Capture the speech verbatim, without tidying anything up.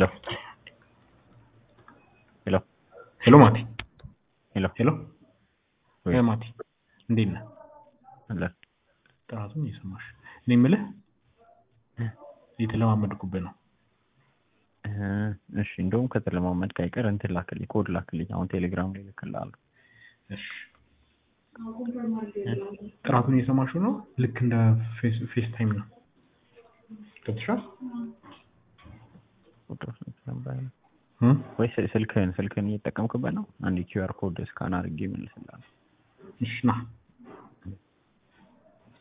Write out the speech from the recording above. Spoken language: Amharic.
ሄሎ ሄሎ ሄሎ ማቲ ሄሎ ሄሎ ወይ ሄሎ ማቲ እንዴት ነህ? አለ ጥራቱን እየሰማሽ እኔ የምልህ እየተለማመድኩብህ ነው። እሺ እንደውም ከተለማመድክ አይቀር እንትን ላክልኝ፣ ኮድ ላክልኝ። አሁን ቴሌግራም ላይ ልክልሃለሁ። እሺ ጥራቱን እየሰማሽ ነው? ልክ እንደ ፌስ ፌስ ታይም ነው። ገብቶሻል? ወይ ስልክህን ስልክህን እየተጠቀምክበት ነው? አንድ ኪውአር ኮድ ስካን አድርጌ እመልስልሃለሁ። እሺ ና